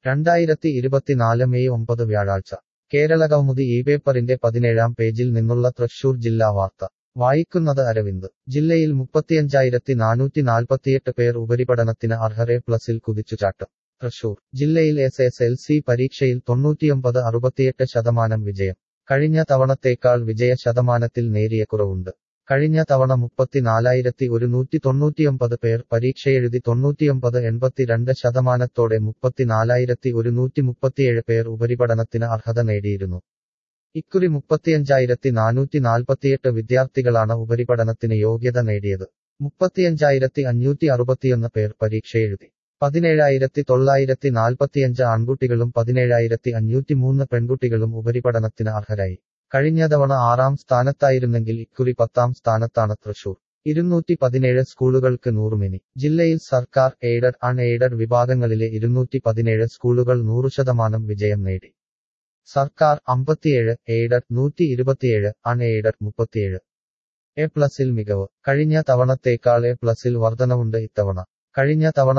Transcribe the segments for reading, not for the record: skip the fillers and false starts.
2024 May 9 വ്യാഴാഴ്ച കേരളകൗമുദി ഈ പേപ്പറിന്റെ 17-ാം പേജിൽ നിന്നുള്ള തൃശൂർ ജില്ലാ വാർത്ത വായിക്കുന്നത് അരവിന്ദ്. ജില്ലയിൽ 35,448 പേർ ഉപരിപഠനത്തിന് അർഹർ. എ പ്ലസിൽ കുതിച്ചുചാട്ടം. തൃശൂർ ജില്ലയിൽ SSLC പരീക്ഷയിൽ 99.68% വിജയം. കഴിഞ്ഞ തവണത്തേക്കാൾ വിജയ ശതമാനത്തിൽ നേരിയ കുറവുണ്ട്. കഴിഞ്ഞ തവണ 34,199 പേർ പരീക്ഷയെഴുതി 99.82%. 34,137 പേർ ഉപരിപഠനത്തിന് അർഹത നേടിയിരുന്നു. ഇക്കുറി 35,448 വിദ്യാർത്ഥികളാണ് ഉപരിപഠനത്തിന് യോഗ്യത നേടിയത്. 35,561 പേർ പരീക്ഷയെഴുതി. 17,945 ആൺകുട്ടികളും 17,503 പെൺകുട്ടികളും ഉപരിപഠനത്തിന് അർഹരായി. കഴിഞ്ഞ തവണ 6-ാം സ്ഥാനത്തായിരുന്നെങ്കിൽ ഇക്കുറി 10-ാം സ്ഥാനത്താണ് തൃശൂർ. 217 സ്കൂളുകൾക്ക് 100 മിനി. ജില്ലയിൽ സർക്കാർ, എയ്ഡഡ്, അൺഎയ്ഡഡ് വിഭാഗങ്ങളിലെ 217 സ്കൂളുകൾ 100% വിജയം നേടി. സർക്കാർ 57, എയ്ഡഡ് 127, അൺഎയ്ഡഡ് 37. എ പ്ലസിൽ മികവ്. കഴിഞ്ഞ തവണത്തേക്കാൾ എ പ്ലസിൽ വർധനവുണ്ട് ഇത്തവണ. കഴിഞ്ഞ തവണ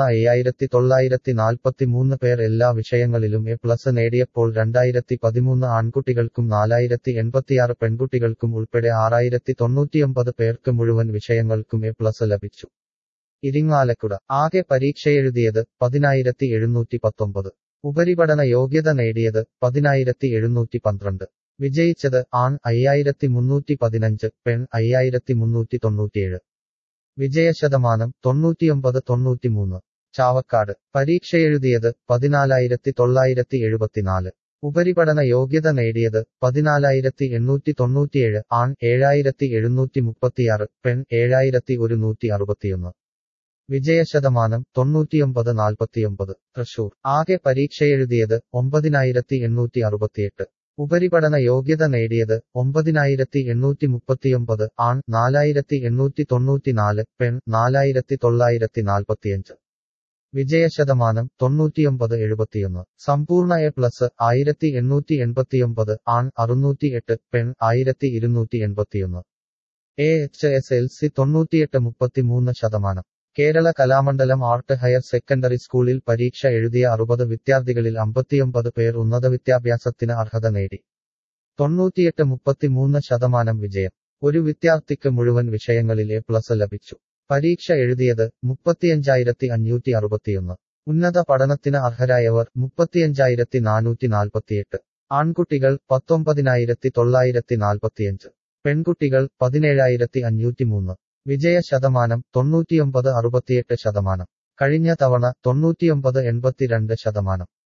5,943 പേർ എല്ലാ വിഷയങ്ങളിലും എ പ്ലസ് നേടിയപ്പോൾ 2,013 ആൺകുട്ടികൾക്കും 4,086 പെൺകുട്ടികൾക്കും ഉൾപ്പെടെ 6,099 പേർക്ക് മുഴുവൻ വിഷയങ്ങൾക്കും എ പ്ലസ് ലഭിച്ചു. ഇരിങ്ങാലക്കുട ആകെ പരീക്ഷയെഴുതിയത് 10,719. ഉപരിപഠന യോഗ്യത നേടിയത് 10,712. വിജയിച്ചത് ആൺ 5,315, പെൺ 5,397. വിജയശതമാനം 99.93. ചാവക്കാട് പരീക്ഷയെഴുതിയത് 14,974. ഉപരിപഠന യോഗ്യത നേടിയത് 14,897, ആൺ 7,736, പെൺ 7,161. വിജയശതമാനം 99.49. തൃശൂർ ആകെ പരീക്ഷയെഴുതിയത് 9,868. ഉപരിപഠന യോഗ്യത നേടിയത് 9,839, ആൺ 4,894, പെൺ 4,945. വിജയശതമാനം 99.71. സമ്പൂർണ്ണ എ പ്ലസ് 1,889, ആൺ 608, പെൺ 1,281. HSLC 98.33%. Kerala Kalamandalam art higher secondary സ്കൂളിൽ പരീക്ഷ എഴുതിയ 60 വിദ്യാർത്ഥികളിൽ 59 പേർ ഉന്നതവിദ്യാഭ്യാസത്തിന് അർഹത നേടി. 98.33% വിജയം. ഒരു വിദ്യാർത്ഥിക്ക് മുഴുവൻ വിഷയങ്ങളിൽ എ പ്ലസ് ലഭിച്ചു. പരീക്ഷ എഴുതിയത് 35,561. ഉന്നത പഠനത്തിന് അർഹരായവർ 35,448. ആൺകുട്ടികൾ 19,945. പെൺകുട്ടികൾ 17,503. വിജയശതമാനം 99.68%. കഴിഞ്ഞ തവണ 99.82%.